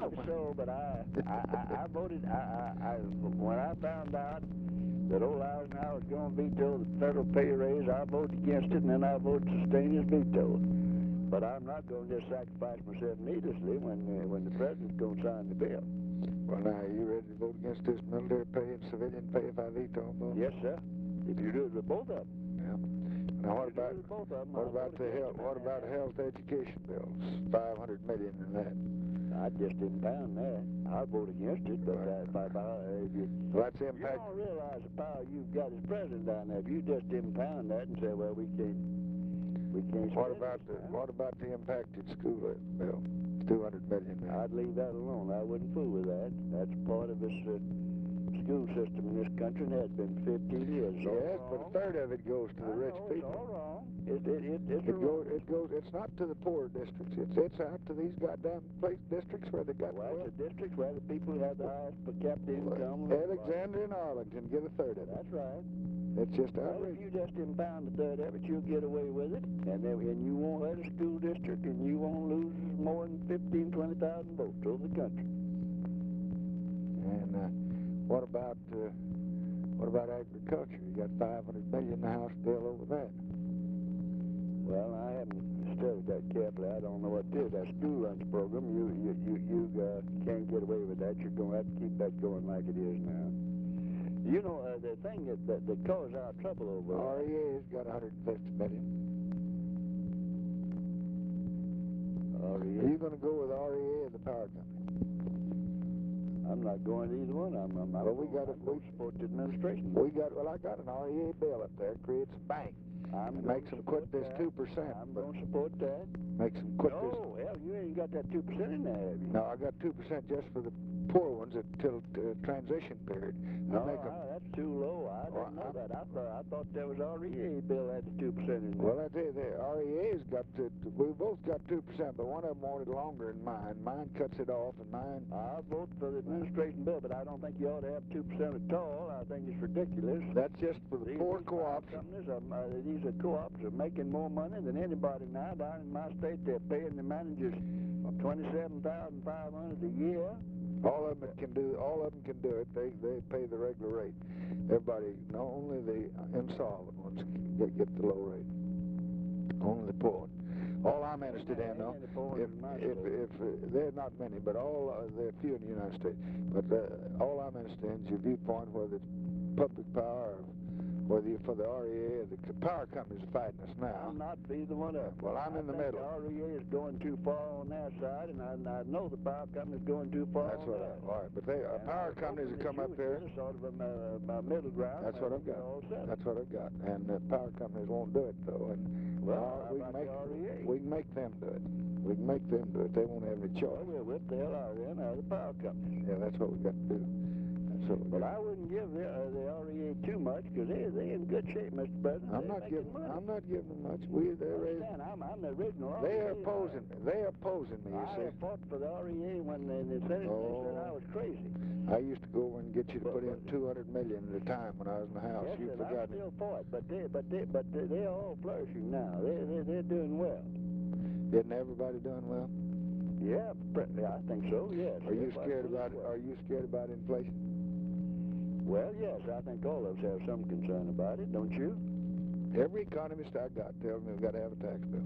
maybe so, but I voted. When I found out that old Eisenhower was going to veto the federal pay raise, I voted against it, and then I voted to sustain his veto. But I'm not going to just sacrifice myself needlessly when the president's going to sign the bill. Well, now, are you ready to vote against this military pay and civilian pay if I veto them both? Yes, sir. If you do it with both of them. Yeah. Now, what about the health education bills? $500 million in that. I just didn't pound that. I'd vote against it, but if you Well, that's impact. don't realize the power you've got as president down there. If you just didn't pound that and say, well, we can't. What about the impacted school bill? $200 million. I'd leave that alone. I wouldn't fool with that. That's part of this school system in this country, and it's been 15 years. Yes, but a third of it goes to the rich people. It's all wrong. It's not to the poor districts. It's out to these goddamn districts where they got. Well, it's the districts where the people who have the highest per capita income. Alexandria and Arlington get a third of it. That's right. It's just well, if you just impound a third of it, you'll get away with it, and you won't hurt a school district, and you won't lose more than 15,000, 20,000 votes over the country. And what about agriculture? You got $500 million in the House bill over that. Well, I haven't studied that carefully. I don't know what it is. That school lunch program, you can't get away with that. You're going to have to keep that going like it is now. You know, the thing that caused our trouble over REA's got $150 million. REA. Are you going to go with REA or the power company? I'm not going to either one. I'm going to support the administration. I got an REA bill up there. Creates a bank. Makes them quit this 2%. I'm going to support that. Makes them quit this. No, hell, you ain't got that 2% in there, have you? No, I got 2% just for the poor ones until transition period. That's too low. I didn't know that. I thought there was REA bill had the 2% in there. Well, I tell you, the REA's got we both got 2%, but one of them wanted longer than mine. Mine cuts it off, and mine. I vote for the administration bill, but I don't think you ought to have 2% at all. I think it's ridiculous. That's just for the poor co-ops. These are co-ops are making more money than anybody now. Down in my state, they're paying the managers $27,500 a year. All of them can do it. They pay the regular rate. Everybody, not only the insolvent ones get the low rate. Only the poor. All I'm interested in, though, if there are not many, but there are few in the United States. But all I'm interested in is your viewpoint, whether it's public power, or whether you're for the REA or the power companies are fighting us now. I'm not either one of them. Well, I'm in the middle. The REA is going too far on their side, and I know the power company is going too far. That's what. All right, but power companies have come up here. Sort of a middle ground. That's what I've got. That's what I've got. And the power companies won't do it though. And we can make them do it. We can make them do it. They won't have any choice. Well, we'll whip the hell out of them out of the power companies. Yeah, that's what we got to do. But I wouldn't give the REA too much because they're in good shape, Mr. President. I'm not giving them much. I'm the original. They're opposing me. They're opposing me. You see. I fought for the REA when the Senate said I was crazy. I used to go over and get you to put in $200 million at a time when I was in the House. Yes, I still fought, but they're all flourishing now. They're doing well. Isn't everybody doing well? Yeah, I think so. Yes. Are you scared about inflation? Well, yes, I think all of us have some concern about it, don't you? Every economist I got tells me we've got to have a tax bill.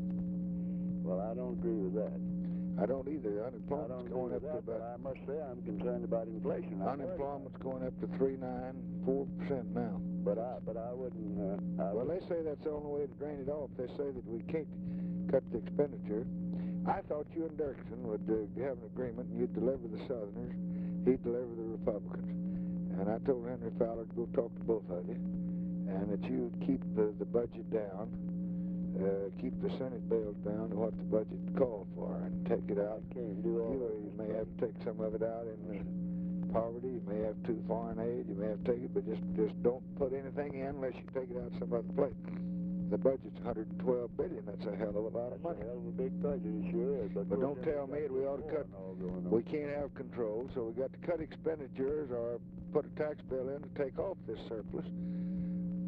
Well, I don't agree with that. I don't either. Unemployment's going up to about... But I must say I'm concerned about inflation. Unemployment's going up to 3.94% now. But I wouldn't... well, they say that's the only way to drain it off. They say that we can't cut the expenditure. I thought you and Dirksen would have an agreement, and you'd deliver the Southerners, he'd deliver the Republicans. And I told Henry Fowler to go talk to both of you, and that you would keep the budget down, keep the Senate bills down to what the budget called for, and take it out. You may have to take some of it out in poverty. You may have to foreign aid. You may have to take it, but just don't put anything in unless you take it out some other place. The budget's $112 billion. That's a hell of a lot of money. That's a hell of a big budget, it sure is. But don't tell me that we ought to cut. We can't have control, so we got to cut expenditures or put a tax bill in to take off this surplus.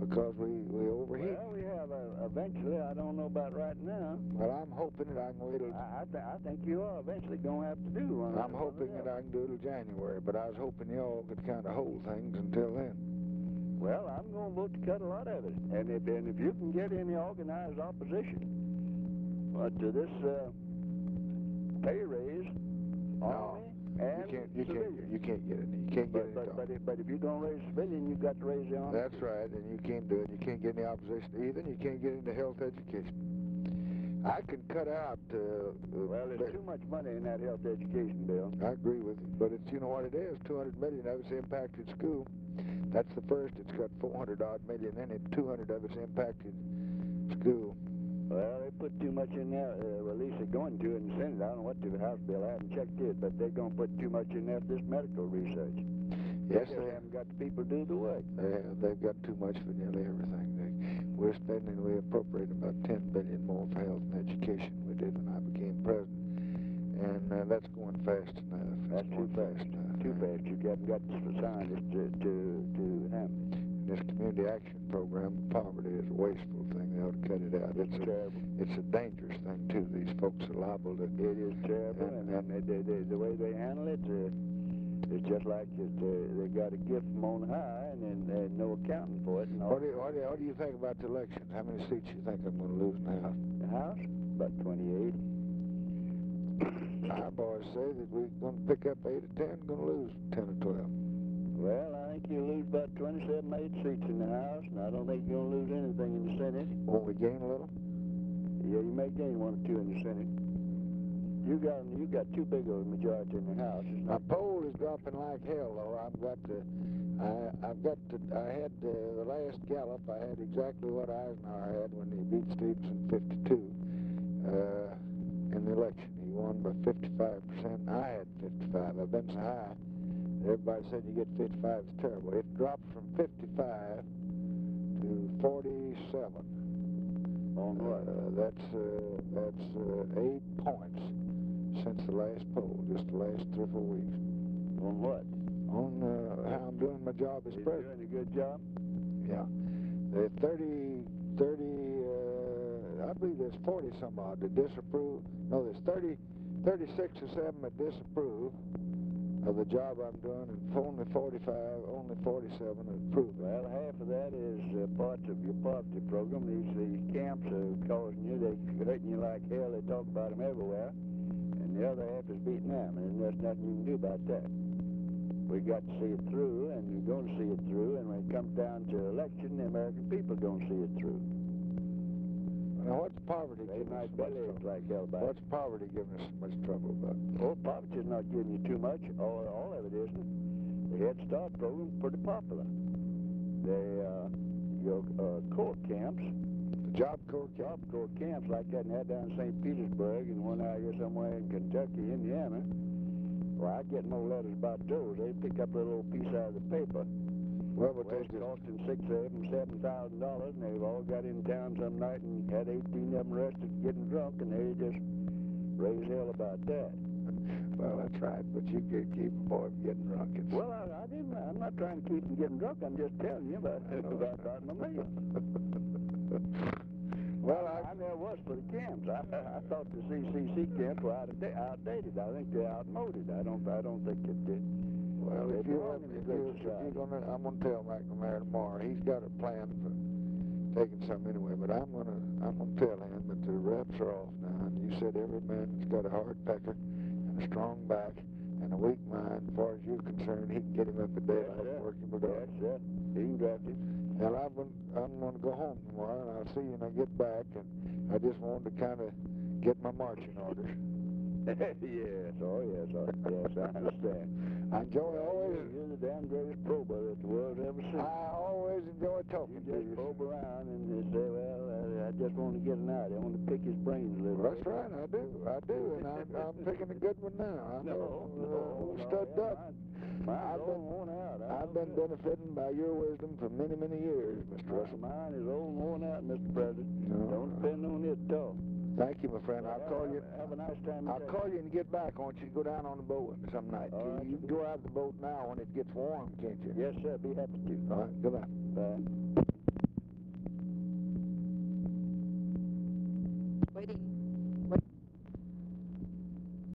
because we overheat. Well, we have eventually. I don't know about right now. Well, I'm hoping that I can wait till... I think you are eventually going to have to do one. I'm hoping that I can do it till January, but I was hoping y'all could kind of hold things until then. Well, I'm going to vote to cut a lot of it. And if you can get any organized opposition to this pay raise, Army and civilian. You can't get it. You can't get it. But if you're going to raise civilian, you've got to raise the Army. That's right, and you can't do it. You can't get any opposition either, and you can't get into health education. I can cut out... well, there's too much money in that health education bill. I agree with you, but it's, you know what it is, $200 million of it's impacted school. That's the first. It's got $400-odd million in it. $200 of it's impacted school. Well, they put too much in there, at least they're going to in the Senate. I don't know what the House bill, I haven't checked it, but they're going to put too much in there for this medical research. Yes, they haven't got the people to do the work. They've got too much for nearly everything. We appropriate about $10 billion more for health and education we did when I became president. And that's going fast enough. That's too fast. Too fast. You haven't got the scientists to handle it. This community action program, poverty is a wasteful thing. They ought to cut it out. It's terrible. It's a dangerous thing, too. These folks are liable to... It is terrible, and the way they handle it, it's just like they got a gift from on high, and no accounting for it. And all. What do you think about the election? How many seats do you think I'm going to lose in the House? The House? About 28. Our boys say that we're going to pick up 8 or 10, going to lose 10 or 12. Well, I think you'll lose about 27, 8 seats in the House, and I don't think you're going to lose anything in the Senate. Won't we gain a little? Yeah, you may gain 1 or 2 in the Senate. You got too big of a majority in the House. My poll is dropping like hell, though. I had the last Gallup. I had exactly what Eisenhower had when he beat Stevenson 52 in the election. He won by 55%. I had 55. I've been so high. Everybody said you get 55 is terrible. It dropped from 55 to 47. On what? That's 8 points since the last poll, just the last 3 or 4 weeks. On what? On how I'm doing my job as president. Doing a good job? Yeah. The 30, I believe there's 40 some odd that disapprove. No, there's 36 or 7 that disapprove of the job I'm doing, and only 47 approve. Well, half of that is parts of your poverty program. These camps are causing you, they're hurting you like hell. They talk about them everywhere. And the other half is Vietnam, and there's nothing you can do about that. We got to see it through, and we're going to see it through, and when it comes down to election, the American people are going to see it through. Now, what's poverty They giving us might so much belly trouble? like hell about What's poverty giving us so much trouble about? Oh, poverty's not giving you too much. All of it isn't. The Head Start program's pretty popular. Your Corps camps, Job Corps camps like that, and had down in St. Petersburg and one out here somewhere in Kentucky, Indiana. Well, I get more letters about those. They pick up a little piece out of the paper. Well, but It's costing 6 of them $7,000, and they've all got in town some night and had 18 of them arrested getting drunk, and they just raise hell about that. Well, that's right, but you can't keep a boy from getting drunk. Well, I'm not trying to keep them getting drunk. I'm just telling you about my mail. Well, I never was for the camps. I thought the CCC camps were outdated. I think they're outmoded. I don't think it did. Well, if you're gonna, I'm gonna tell McNamara tomorrow. He's got a plan for taking some anyway, but I'm gonna tell him that the reps are off now. And you said every man's got a hard pecker and a strong back and a weak mind. As far as you're concerned, he can get him up a day and work him regardless. Yes, he can draft him. Well, I'm going to go home tomorrow, and I'll see you when I get back, and I just wanted to kind of get my marching orders. Yes, I understand. You're the damn greatest prober that the world's ever seen. I always enjoy talking to you. You just probe around and you say, well, I just want to get an idea. I want to pick his brains a little bit. That's right, I do, and I'm picking a good one now. I know, studded up. I've been benefiting by your wisdom for many, many years, Mr. Russell. Mine is old and worn out, Mr. President. Don't depend on it at all. Thank you, my friend. I'll call you. Have a nice time. I'll call you and get back. I want you to go down on the boat some night. You can go out of the boat now when it gets warm, can't you? Yes, sir. Be happy to. All right. Goodbye. Bye.